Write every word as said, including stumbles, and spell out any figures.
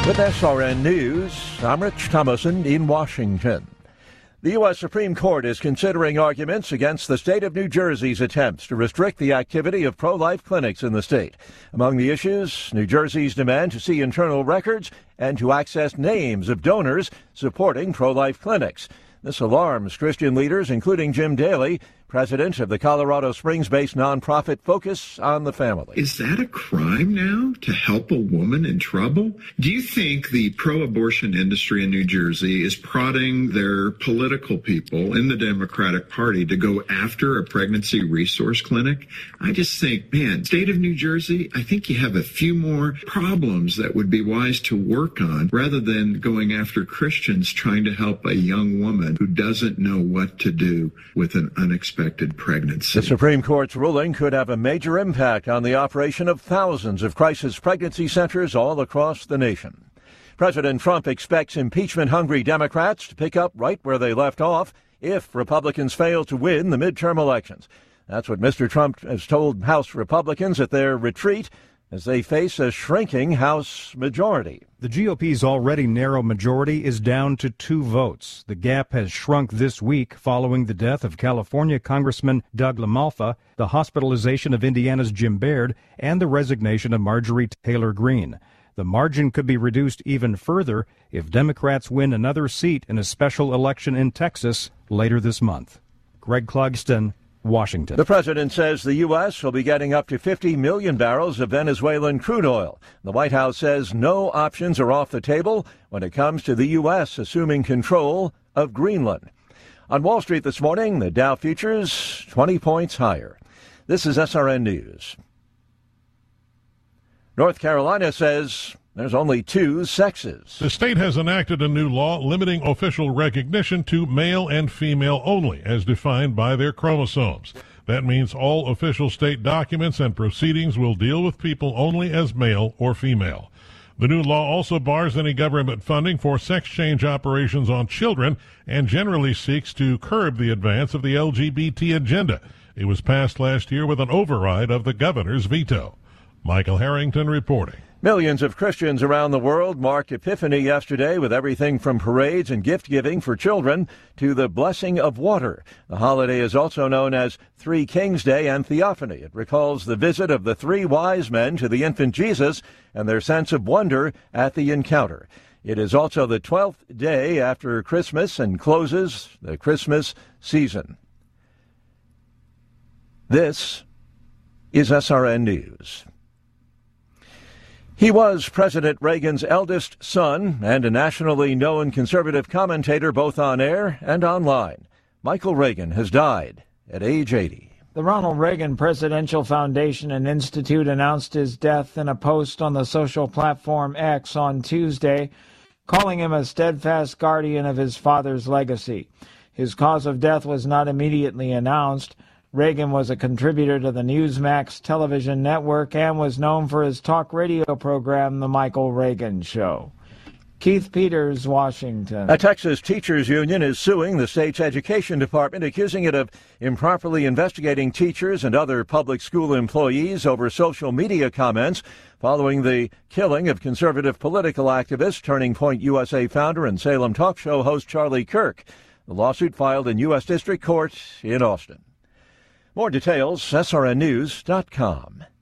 With S R N News, I'm Rich Thomason in Washington. The U S Supreme Court is considering arguments against the state of New Jersey's attempts to restrict the activity of pro-life clinics in the state. Among the issues, New Jersey's demand to see internal records and to access names of donors supporting pro-life clinics. This alarms Christian leaders, including Jim Daly, president of the Colorado Springs-based nonprofit Focus on the Family. Is that a crime now, to help a woman in trouble? Do you think the pro-abortion industry in New Jersey is prodding their political people in the Democratic Party to go after a pregnancy resource clinic? I just think, man, state of New Jersey, I think you have a few more problems that would be wise to work on rather than going after Christians trying to help a young woman who doesn't know what to do with an unexpected pregnancy. The Supreme Court's ruling could have a major impact on the operation of thousands of crisis pregnancy centers all across the nation. President Trump expects impeachment-hungry Democrats to pick up right where they left off if Republicans fail to win the midterm elections. That's what Mister Trump has told House Republicans at their retreat as they face a shrinking House majority. The G O P's already narrow majority is down to two votes. The gap has shrunk this week following the death of California Congressman Doug LaMalfa, the hospitalization of Indiana's Jim Baird, and the resignation of Marjorie Taylor Greene. The margin could be reduced even further if Democrats win another seat in a special election in Texas later this month. Greg Clugston, Washington. The president says the U S will be getting up to fifty million barrels of Venezuelan crude oil. The White House says no options are off the table when it comes to the U S assuming control of Greenland. On Wall Street this morning, the Dow futures twenty points higher. This is S R N News. North Carolina says there's only two sexes. The state has enacted a new law limiting official recognition to male and female only, as defined by their chromosomes. That means all official state documents and proceedings will deal with people only as male or female. The new law also bars any government funding for sex change operations on children and generally seeks to curb the advance of the L G B T agenda. It was passed last year with an override of the governor's veto. Michael Harrington reporting. Millions of Christians around the world marked Epiphany yesterday with everything from parades and gift-giving for children to the blessing of water. The holiday is also known as Three Kings Day and Theophany. It recalls the visit of the three wise men to the infant Jesus and their sense of wonder at the encounter. It is also the twelfth day after Christmas and closes the Christmas season. This is S R N News. He was President Reagan's eldest son and a nationally known conservative commentator both on air and online. Michael Reagan has died at age eighty. The Ronald Reagan Presidential Foundation and Institute announced his death in a post on the social platform X on Tuesday, calling him a steadfast guardian of his father's legacy. His cause of death was not immediately announced. Reagan was a contributor to the Newsmax television network and was known for his talk radio program, The Michael Reagan Show. Keith Peters, Washington. A Texas teachers union is suing the state's education department, accusing it of improperly investigating teachers and other public school employees over social media comments following the killing of conservative political activist, Turning Point U S A founder and Salem talk show host Charlie Kirk. The lawsuit filed in U S District Court in Austin. More details, S R N news dot com.